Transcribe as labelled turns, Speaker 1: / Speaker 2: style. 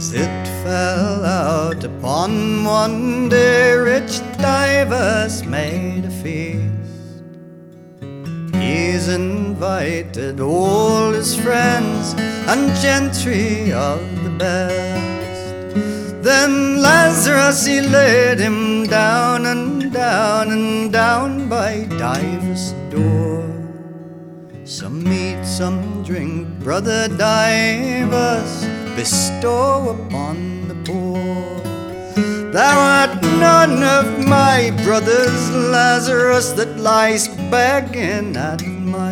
Speaker 1: As it fell out upon one day, rich Dives made a feast. He's invited all his friends and gentry of the best. Then Lazarus he laid him down and down and down by Dives' door. Some meat, some drink, brother Dives, bestow upon the poor. Thou art none of my brothers, Lazarus, that lies begging at my